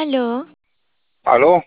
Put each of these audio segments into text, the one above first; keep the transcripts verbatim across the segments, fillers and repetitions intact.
Aló, ¿Aló?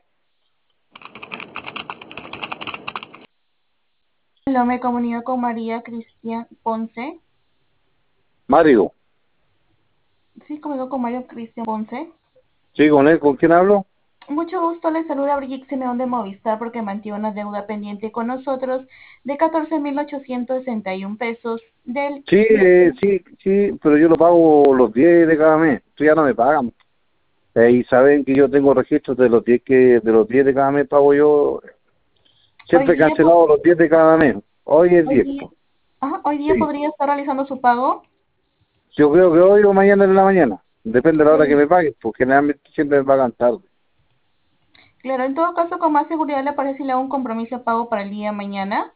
Hola, me comunico con María Cristian Ponce. Mario. Sí, comunico con Mario Cristian Ponce. Sí, con él. ¿Con quién hablo? Mucho gusto, le saluda Brigitte Simeón de Movistar porque mantiene una deuda pendiente con nosotros de catorce mil ochocientos sesenta y un pesos del Sí, eh, sí, sí, pero yo lo pago los diez de cada mes. Tú ya no me pagan. Eh, y saben que yo tengo registros de los diez que de los diez de cada mes pago yo. hoy Siempre he día. po- cancelado los diez de cada mes. Hoy es Hoy diez, día, po. ajá, hoy día Sí. podría estar realizando su pago. Yo creo que hoy o mañana en la mañana. Depende de la hora que Muy me paguen, porque generalmente siempre me pagan tarde. claro, en todo caso, con más seguridad le parece si le hago un compromiso de pago para el día de mañana.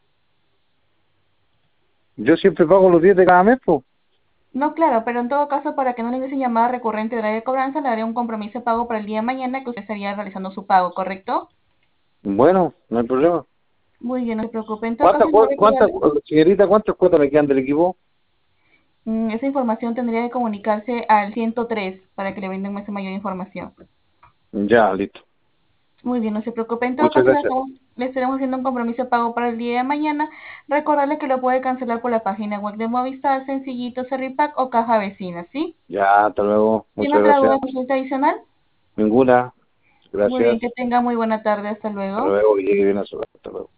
Yo siempre pago los diez de cada mes, pues. No, claro, pero en todo caso, para que no le ingresen llamada recurrente de área de cobranza, le haré un compromiso de pago para el día de mañana que usted estaría realizando su pago, ¿correcto? Bueno, no hay problema. Muy bien, no se preocupe. En todo ¿Cuántas, caso, le voy a cuántas, recordar, señorita, cuántas cuotas me quedan del equipo? mm, esa información tendría que comunicarse al ciento tres para que le brinden más mayor información. Ya, listo. Muy bien, no se preocupe. En todo Muchas caso, le, gracias. estamos- le estaremos haciendo un compromiso de pago para el día de mañana. Recordarle que lo puede cancelar por la página web de Movistar, Sencillito, Servipack o Caja Vecina, ¿sí? Ya, hasta luego. ¿Tiene Muchas otra duda gracias. o consulta adicional? Ninguna. Muy bien, Gracias. que tenga muy buena tarde. Hasta Hasta luego. luego. Que llegue bien a su. Hasta luego.